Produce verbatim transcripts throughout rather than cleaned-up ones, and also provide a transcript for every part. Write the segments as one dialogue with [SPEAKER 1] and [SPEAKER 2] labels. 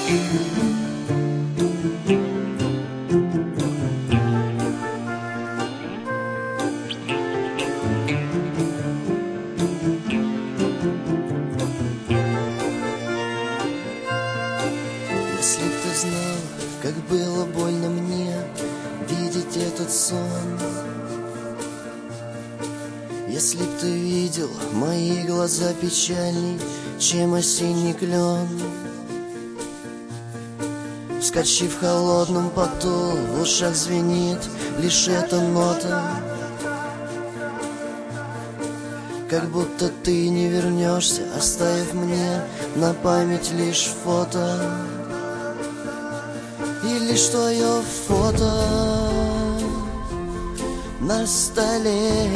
[SPEAKER 1] Если б ты знал, как было больно мне видеть этот сон, если б ты видел мои глаза печальней, чем осенний клен, вскочив в холодном поту, в ушах звенит лишь эта нота, как будто ты не вернешься, оставив мне на память лишь фото. И лишь твое фото на столе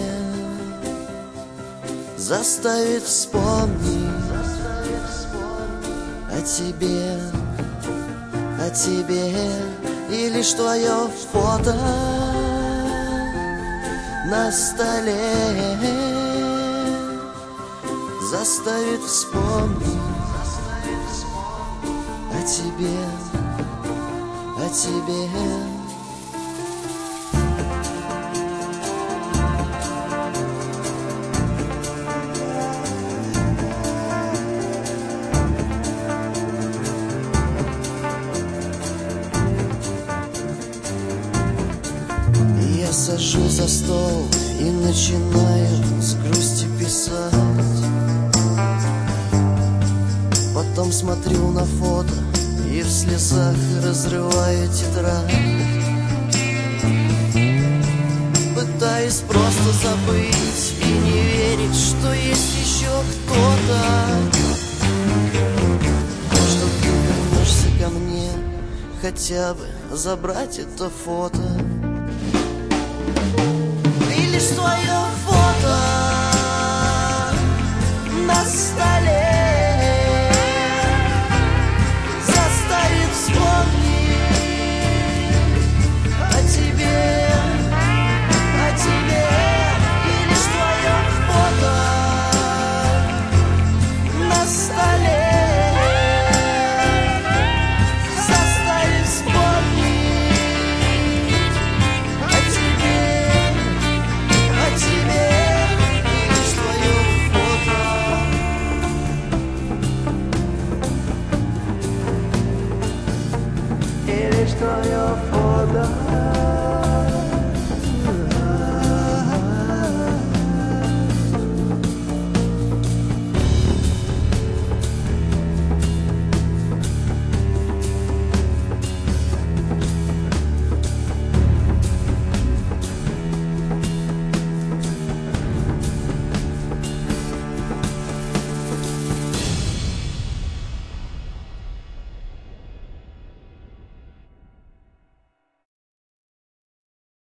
[SPEAKER 1] заставит вспомнить о тебе, о тебе. И лишь твое фото на столе заставит вспомнить о тебе, о тебе. Я сажусь за стол и начинаю с грустью писать. Потом смотрю на фото и в слезах разрываю тетрадь, пытаюсь просто забыть и не верить, что есть еще кто-то, что ты вернешься ко мне, хотя бы забрать это фото. И лишь твое фото на столе